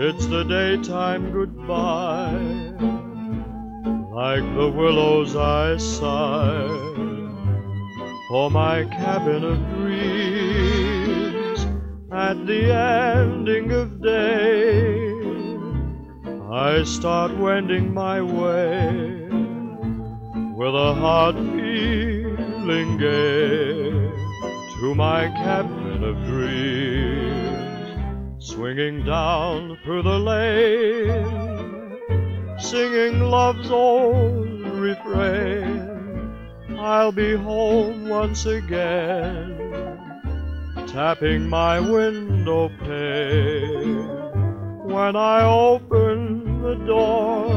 It's the daytime goodbye, like the willows I sigh for my cabin of dreams. At the ending of day, I start wending my way with a heart feeling gay to my cabin of dreams, swinging down through the lane, singing love's old refrain. I'll be home once again, tapping my window pane. When I open the door,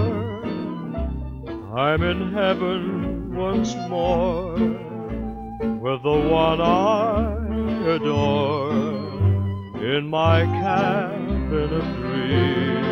I'm in heaven once more with the one I adore in my cabin of dreams.